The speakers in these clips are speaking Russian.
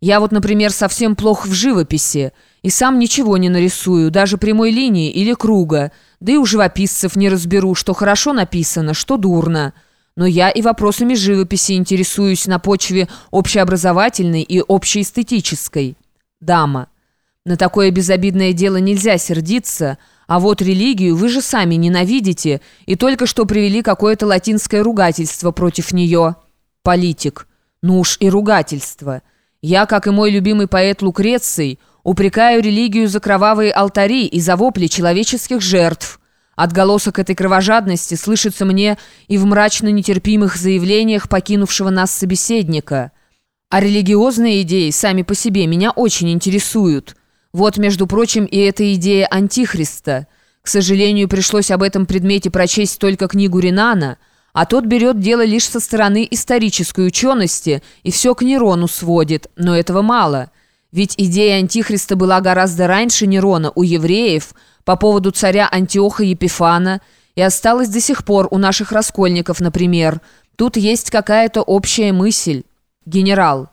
Я вот, например, совсем плох в живописи, и сам ничего не нарисую, даже прямой линии или круга, да и у живописцев не разберу, что хорошо написано, что дурно. Но я и вопросами живописи интересуюсь на почве общеобразовательной и общеэстетической. Дама. На такое безобидное дело нельзя сердиться, а вот религию вы же сами ненавидите и только что привели какое-то латинское ругательство против нее. Политик. Ну уж и ругательство. Я, как и мой любимый поэт Лукреций, упрекаю религию за кровавые алтари и за вопли человеческих жертв. Отголосок этой кровожадности слышится мне и в мрачно-нетерпимых заявлениях покинувшего нас собеседника. А религиозные идеи сами по себе меня очень интересуют. Вот, между прочим, и эта идея Антихриста. К сожалению, пришлось об этом предмете прочесть только книгу Ренана, а тот берет дело лишь со стороны исторической учености и все к Нерону сводит, но этого мало. Ведь идея Антихриста была гораздо раньше Нерона у евреев по поводу царя Антиоха Епифана и осталась до сих пор у наших раскольников, например. Тут есть какая-то общая мысль. Генерал.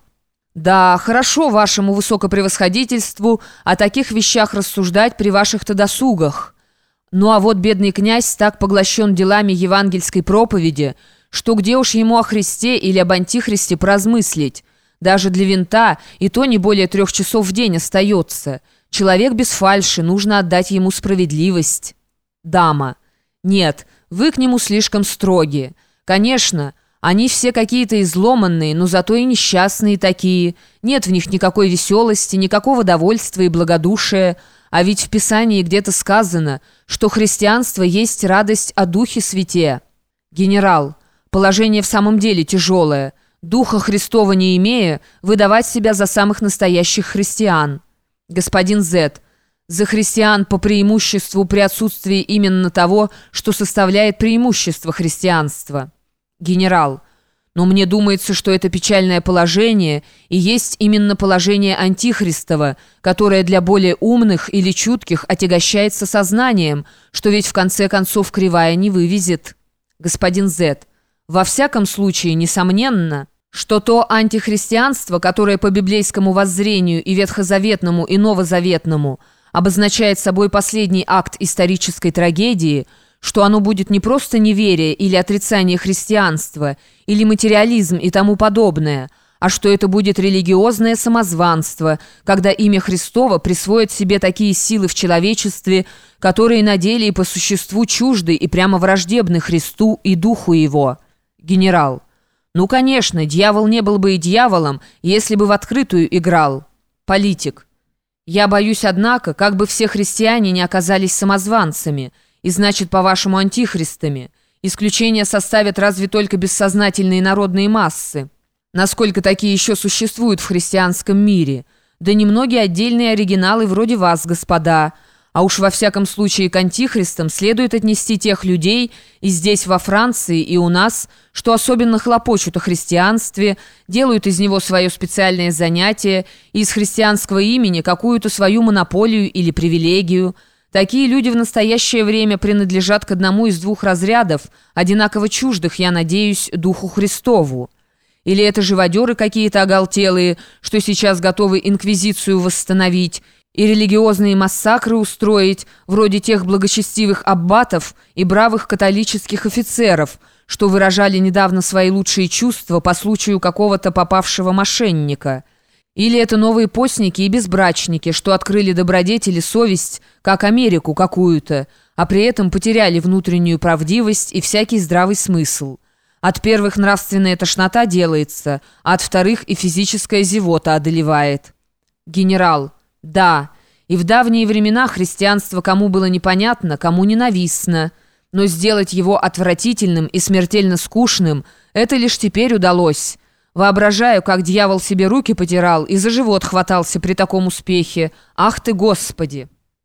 Да, хорошо вашему высокопревосходительству о таких вещах рассуждать при ваших-то досугах. Ну а вот бедный князь так поглощен делами евангельской проповеди, что где уж ему о Христе или об Антихристе поразмыслить. Даже для винта и то не более 3 часов в день остается. Человек без фальши, нужно отдать ему справедливость. Дама. Нет, вы к нему слишком строги. Конечно, они все какие-то изломанные, но зато и несчастные такие. Нет в них никакой веселости, никакого довольства и благодушия. А ведь в Писании где-то сказано, что христианство есть радость о Духе Святе. Генерал, положение в самом деле тяжелое. Духа Христова не имея, выдавать себя за самых настоящих христиан. Господин З. За христиан по преимуществу при отсутствии именно того, что составляет преимущество христианства. Генерал, но мне думается, что это печальное положение и есть именно положение Антихристова, которое для более умных или чутких отягощается сознанием, что ведь в конце концов кривая не вывезет. Господин З. Во всяком случае, несомненно, что то антихристианство, которое по библейскому воззрению и ветхозаветному, и новозаветному обозначает собой последний акт исторической трагедии, что оно будет не просто неверие или отрицание христианства, или материализм и тому подобное, а что это будет религиозное самозванство, когда имя Христово присвоит себе такие силы в человечестве, которые на деле и по существу чужды и прямо враждебны Христу и Духу Его. Генерал. Ну, конечно, дьявол не был бы и дьяволом, если бы в открытую играл. Политик. Я боюсь, однако, как бы все христиане не оказались самозванцами, и значит, по-вашему, антихристами. Исключение составят разве только бессознательные народные массы. Насколько такие еще существуют в христианском мире? Да немногие отдельные оригиналы вроде вас, господа. А уж во всяком случае к антихристам следует отнести тех людей и здесь, во Франции, и у нас, что особенно хлопочут о христианстве, делают из него свое специальное занятие и из христианского имени какую-то свою монополию или привилегию. Такие люди в настоящее время принадлежат к одному из 2 разрядов, одинаково чуждых, я надеюсь, Духу Христову. Или это живодеры какие-то оголтелые, что сейчас готовы инквизицию восстановить, и религиозные массакры устроить, вроде тех благочестивых аббатов и бравых католических офицеров, что выражали недавно свои лучшие чувства по случаю какого-то попавшего мошенника. Или это новые постники и безбрачники, что открыли добродетели совесть, как Америку какую-то, а при этом потеряли внутреннюю правдивость и всякий здравый смысл. От первых нравственная тошнота делается, а от вторых и физическая зевота одолевает. Генерал. Да, и в давние времена христианство кому было непонятно, кому ненавистно, но сделать его отвратительным и смертельно скучным это лишь теперь удалось. Воображаю, как дьявол себе руки потирал и за живот хватался при таком успехе. Ах ты, Господи!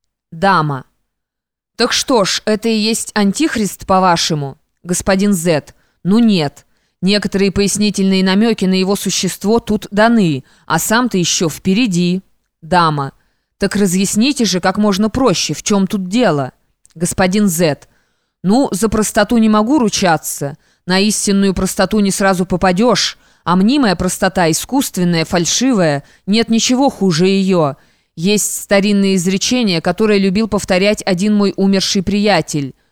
Дама. Так что ж, это и есть антихрист, по-вашему? Господин З. Ну нет. Некоторые пояснительные намеки на его существо тут даны, а сам-то еще впереди. Дама. Так разъясните же как можно проще, в чем тут дело? Господин З. Ну, за простоту не могу ручаться. На истинную простоту не сразу попадешь, А мнимая простота, искусственная, фальшивая, нет ничего хуже ее. Есть старинное изречение, которое любил повторять один мой умерший приятель.